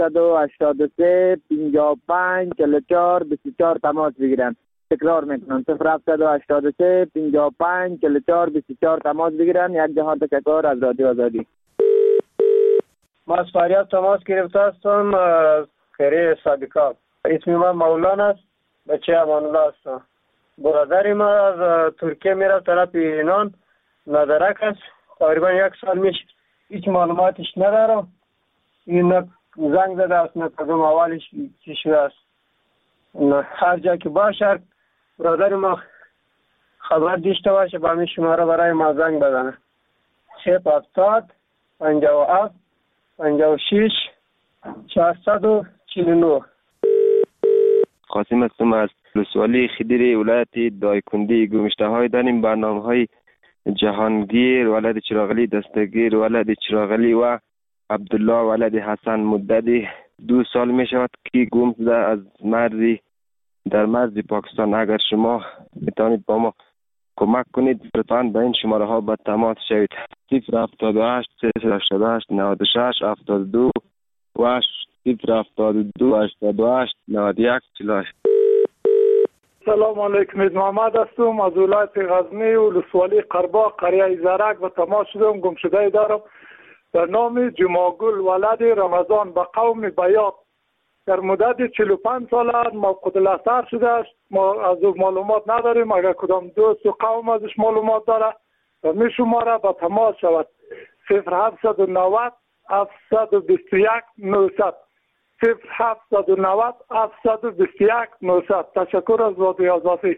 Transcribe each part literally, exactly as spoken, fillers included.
هفتصد و هشتاد و سه پنجاه و پنج چهل و چهار بیست و چهار تماس بگیرن. تکرار میکنم صفر هفتصد و هشتاد و سه پنجاه و پنج چهل و چهار بیست و چهار تماس بگیرن. یک جهان تشکر از رادیو آزادی. ما از فریاد تماس گرفته هستم از خیره صادقات. اسم من مولانا است، بچه امان الله هستم. برادر ما از ترکیه میره طرف ایران، ندرک است، تقریبا یک سال میشه، هیچ معلوماتش ندارم. این نه زنگ زده است نه کدوم اولش چی شده است. هر جا که باشه برادر ما خبر داشته باشه با همین شماره برای ما زنگ بزنه. صفر هفتاد پنجاه و هفت پنجاه و شش چهارصد و چهل و نه. قاسم هستم از ولسوالی خدیری ولایت دایکنده. گمشته های داریم برنامه های جهانگیر ولد چراغلی دستگیر ولد چراغلی و عبدالله ولد حسن مدتی دو سال می شود که گم شده از مرزی در مرز پاکستان. اگر شما میتونید با ما کمک کنید لطفاً به این شماره ها با تماس شوید. صفر هفتاد و هشت سه هشتاد و هشت نود و شش هفتاد و دو و صفر هفتاد و دو هشتاد و هشت نود و یک چهل و هشت. سلام علیکم، محمد هستم از ولایت غزنی و ولسوالی قرباق قریه زرک به تماس شدم. گم شده دارم به نام جماگل ولد رمضان به قوم بیات. در مدت چهل و پنج سال موقوت الاثر شده است. ما از او معلومات نداریم. اگر کدام دوست و قوم ازش معلومات داره و می شماره به تماس شود. صفر هفتصد و نود هفتصد و بیست و یک نهصد صفر هفتصد و نود هفتصد و بیست و یک نهصد. تشکر از رادیو آزادی.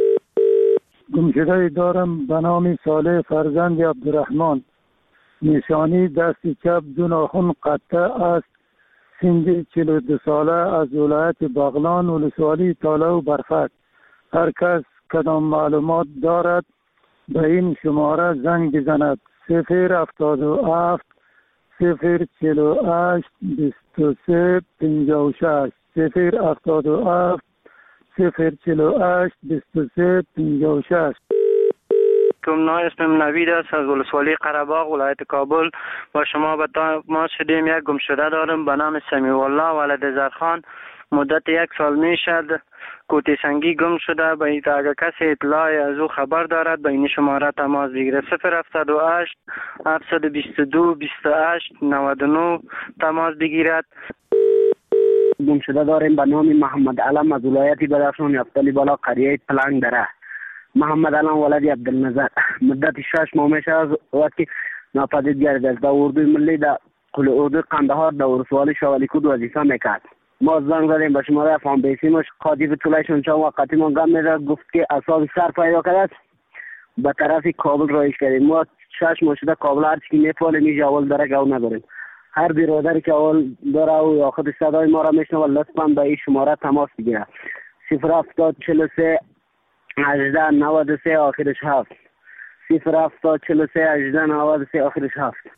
گمشده دارم به نام صالح فرزند عبدالرحمن. نشانی دست چپ دو ناخن قطع است. سن چهل و دو ساله از ولایت بغلان ولسوالی تاله و برفک. هر کس کدام معلومات دارد به این شماره زنگ بزند. صفر هفتاد و هفت صفر چهل و هشت بیست و سه پنجاه و شش صفر هفتاد و هفت صفر چهل و هشت بیست و سه پنجاه و شش. کم اسمم نوید است از ولسوالی قره‌باغ ولایت کابل. با شما به تماس شدیم. یک گمشده دارم به نام سمیع الله ولد زرخان. مدت یک سال می شد کوتی سنگی گم شده. به این اگر کسی اطلاعی از او خبر دارد به این شماره تماس بگیره. صفر هفتاد و هشت هفتصد و بیست و دو بیست و هشت نود و نه تماس بگیرد. گمشده داریم به نام محمد علم از ولایت بدخشان یفتلی بالا قریه پلنگ دره. محمد علم ولد عبدالنظر. مدت شش ماه میشه از وقتی ناپدید گردید. در اردوی ملی در کل اردوی قندهار در ولسوالی شوالی کود وظیفه میکرد. ما زنگ زدیم به شماره فام بیسیمش قاضی طولایشون چند وقتی ما گم میده گفت که اصاب سر پیدا کرد به طرف کابل رایش کردیم. ما شش ماه شده کابل هر چی میفعله میشه اول درک او نداریم. هر برادری که اول داره او یا خود صدای ما را میشنوه لطفاً به این شماره تماس بگیره. صفر هفتاد چهل و سه هجده نود و سه آخرش هفت صفر هفتاد چهل و سه هجده نود و سه آخرش هفت.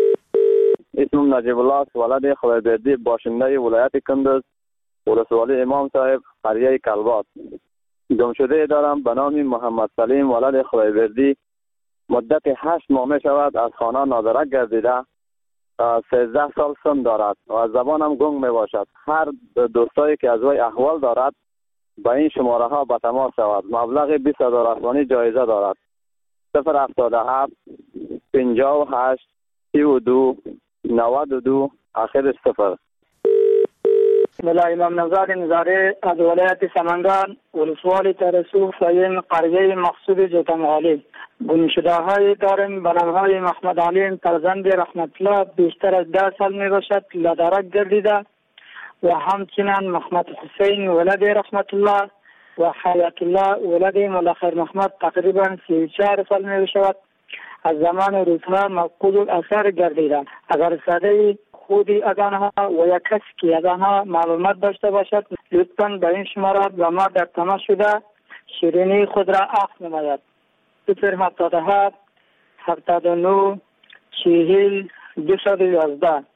اسمم نجیب الله است ولد خدایبردی باشنده ولایت کندز ولسوالی امام صاحب قریه کلبات. گمشده دارم به نام محمد سلیم ولد خدایبردی. مدت هشت ماه می شود از خانه نادرک گردیده. سیزده سال سن دارد و از زبانم گنگ می باشد. هر دوستایی که از وی احوال دارد با این شماره ها به تماس شود. مبلغ بیست هزار افغانی جایزه دارد. صفر هفتاد و هفت پنجاه و هشت سی و دو نود و دو آخرش صفر. بسم الله. امام نوزاد نظاره از ولایت سمنگان ولسوالی ترسو سایم قریه مقصود جوتم عالی. گمشده های داریم به نام های محمد علیم فرزند رحمت الله. بیشتر از ده سال می باشد لدرک گردیده و همچنین محمد حسین ولد رحمت الله و حیات الله ولد ملخیر محمد تقریبا سی و چهار سال می باشد. از زمان روزها مفقود الاثر گردیدند. اگر صدای خودی از آنها و یک کسی که از آنها معلومات داشته باشد لطفاً به این شماره با ما در تماس شده شیرینی خود را عفو نماید. صفر هفتاد و هفت هفتاد و نه چهل دویست و یازده.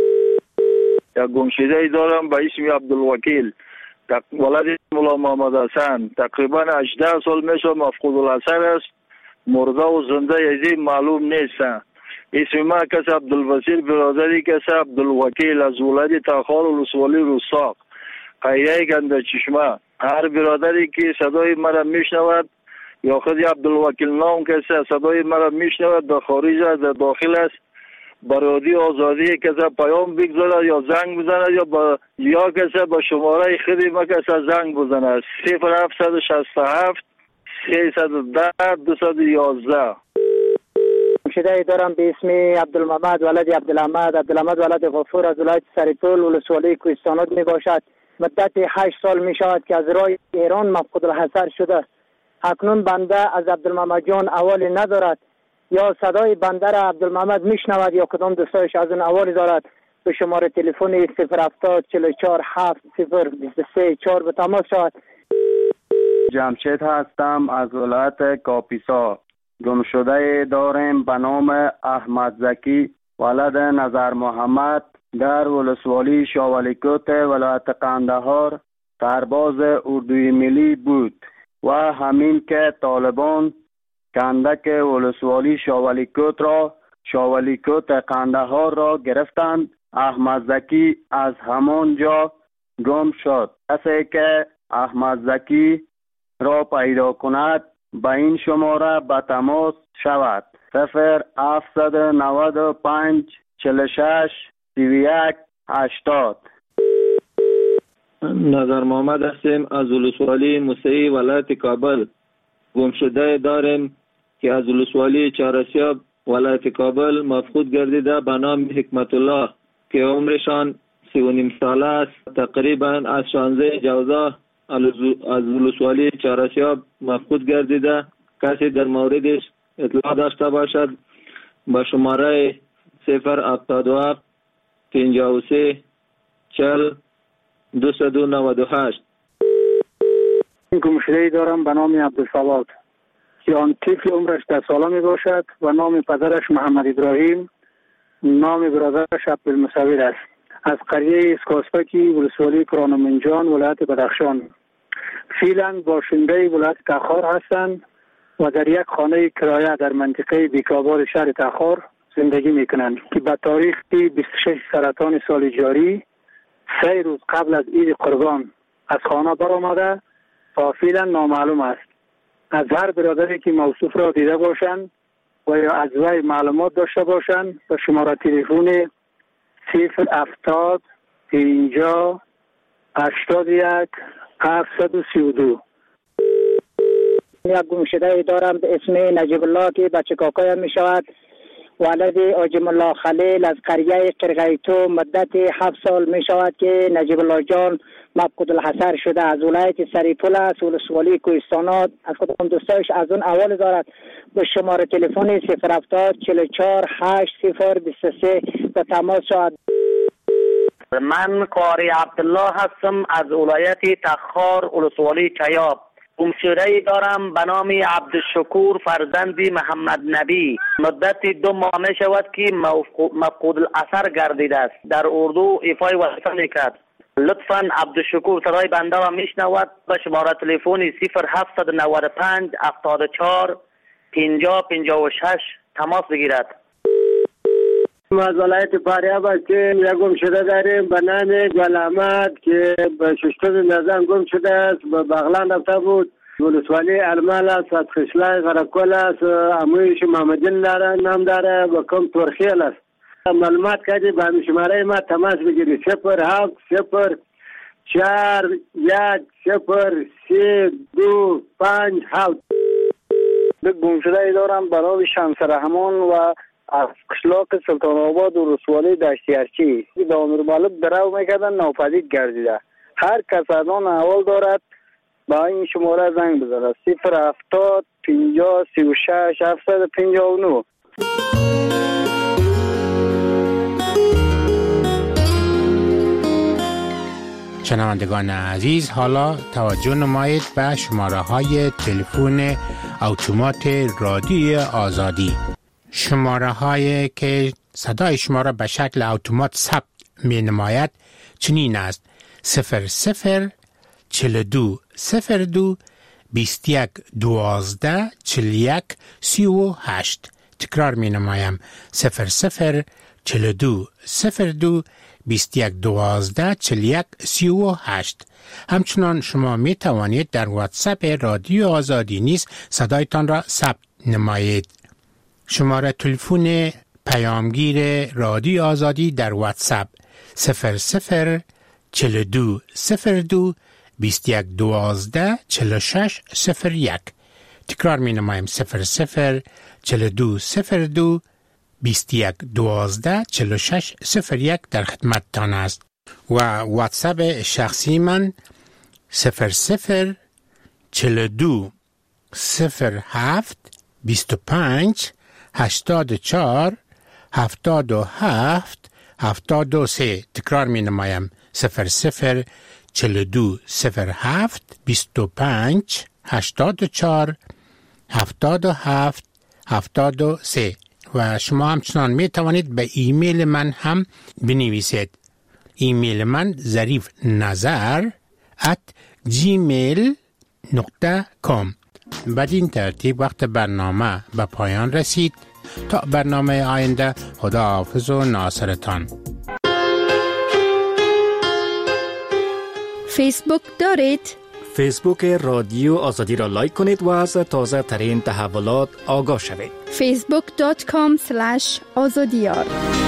یک گمشده دارم به اسم عبدالوکیل ولد مولا محمد حسن. تقریبا هجده سال میشه مفقود الاثر است. مرده و زنده یزی معلوم نیست. اسم ما کس عبدالبصیر برادری کس عبدالوکیل از ولایت تخار ولسوالی رستاق قریه گنده چشمه. هر برادری که صدای مرا میشنود یا خود عبدالوکیل نام کسی صدای مرا میشنود در خارج است در داخل است برادی آزادی کسی پیام بگذاره یا زنگ بزنه یا با یا کسی با شماره خودی ما کسی زنگ بزنه صفر هفت شصت و هفت سیصد و ده دویست و یازده. گمشده دارم به اسم عبدالمحمد ولد عبدالحمد عبدالحمد ولد غفور از ولایت سریپول ولسوالی کوهستانات می باشد. مدت هشت سال می شود که از راه ایران مفقود الحصر شده. اکنون بنده از عبدالمحمد جان اوالی ندارد یا صدای بنده را عبدالمحمد میشنود یا کدام دوستایش از اون اوالی دارد. به شماره تلفن صفر هفتاد چهل و چهار هفت صفر بیست و سه چهار به تماس شود. جمشید هستم از ولایت کاپیسا. گمشده داریم به نام احمد زکی ولد نظر محمد در ولسوالی شاولیکوت ولایت قندهار سرباز اردوی ملی بود و همین که طالبان کندک ولسوالی شاولیکوت را شاولیکوت قندهار را گرفتند. احمد زکی از همان جا گم شد. کسی که احمد زکی را پیدا کند به این شماره به تماس شود صفر هفتصد و نود و پنج چهل و شش سی و یک هشتاد. نظر محمد هستیم از ولسوالی موسعی ولایت کابل. گمشده داریم که از ولسوالی چهارسیاب ولایت کابل مفقود گردیده به نام حکمت الله که عمرشان سی و نیم ساله است. تقریبا از شانزده جوزا از ولسوالی چهارسیاب مفقود گردیده. کسی در موردش اطلاع داشته باشد با شماره صفر هفتاد و هفت پنجاه و سه چهل دویست و نود و هشت. گمشده دارم به نام عبدالصواد که آن طفل عمرش ده ساله می باشد و نام پدرش محمد ابراهیم، نام برادرش عبدالمصور است. از قریه اسکاسپکی ولسوالی کرانمنجان ولایت بدخشان. فعلا باشنده ولایت تخار هستند و در یک خانه کرایه در منطقه بیکابار شهر تخار زندگی میکنند که به تاریخ بیست و شش سرطان سال جاری سه روز قبل از عید قربان از خانه برآمده تا فعلا نامعلوم است. از هر برادری که موصوف را دیده باشند و یا از وی معلومات داشته باشند به شماره تلفن صفر هفتاد پنجاه هشتاد و یک هفتصد و سی و دو. یک گمشده دارم به اسم نجیب الله که بچه کاکایم می شود ولد آجم الله خلیل از قریه قرغیتو. مدت هفت سال می شود که نجیب الله جان مفقود الحصر شده. از ولایت سریپول است ولسوالی کوهستانات. از کدام دوستایش از اون اول دارد به شماره تلفن صفر هفتاد چهل و چهار هشت صفر بیست و سه به تماس شود. من قاری عبدالله هستم از ولایت تخار ولسوالی چیاب. گمشده دارم به نام عبدالشکور فرزندی محمد نبی. مدت دو ماه می شود که مفقود الاثر گردیده است. در اردو ایفای وظیفه میکرد. لطفاً عبدالشکور صدای بنده را میشنود به شماره تلفن صفر هفتصد و نود و پنج هفتاد و چهار پنجاه پنجاه و شش تماس بگیرد. از ولایت فاریاب هستیم. یک گمشده داریم به نام گل احمد که به ششتر نظام گم شده است. به بغلان رفته بود. ولسوالی ارمال است. از خشلای غرقل است. امویش محمدین داره نام داره و کم ترخیل است. معلومات کردی به همین شماره ما تماس بگیری صفر هفت صفر چهار یک صفر سه دو پنج هفت. به گمشده دارم برای شمس رحمان و از قشلاق سلطان آباد و رسوالی دشتی ارچی که به امیر مالک درو میکردن ناپدید گردیده. هر کس از آن احوال دارد با این شماره زنگ بزنه صفر هفتاد پنجاه سی و شش هفتصد و پنجاه و نه. شنوندگان عزیز، حالا توجه نمایید به شماره های تلفن اتومات رادیوی آزادی. شماره هایی که صدای شما را به شکل اتومات ثبت می نماید چنین است: صفر صفر چهل و دو صفر دو بیست و یک دوازده چهل و یک سی و هشت. تکرار می نمایم صفر صفر چل و دو صفر دو بیست یک دوازده چل یک سی و هشت. همچنان شما می توانید در واتساپ رادیو آزادی نیز صدایتان را ثبت نمایید. شماره تلفن پیامگیر رادیو آزادی در واتساپ صفر صفر چل و دو صفر دو بیست یک دوازده چل و شش صفر یک. تکرار می نمایم صفر صفر چل و دو صفر دو بیست یک دوازده چل و شش صفر یک در خدمت تان است. و واتساپ شخصی من صفر صفر چل و دو صفر هفت بیست و پنج هشتاد و چهار هفتاد و هفت هفتاد و سه. تکرار می نمایم صفر صفر چل و دو صفر هفت بیست و پنج هشتاد و چهار هفتاد و هفت هفتاد و سه. و شما همچنان می توانید به ایمیل من هم بنویسید. ایمیل من ظریف نظر ات جیمیل نقطه کام. بدین ترتیب وقت برنامه به پایان رسید. تا برنامه آینده، خدا حافظ و ناصرتان. فیسبوک دارید؟ فیسبوک رادیو آزادی را لایک کنید و از تازه ترین تحولات آگاه شوید. فیسبوک دات کام اسلش آزادیار.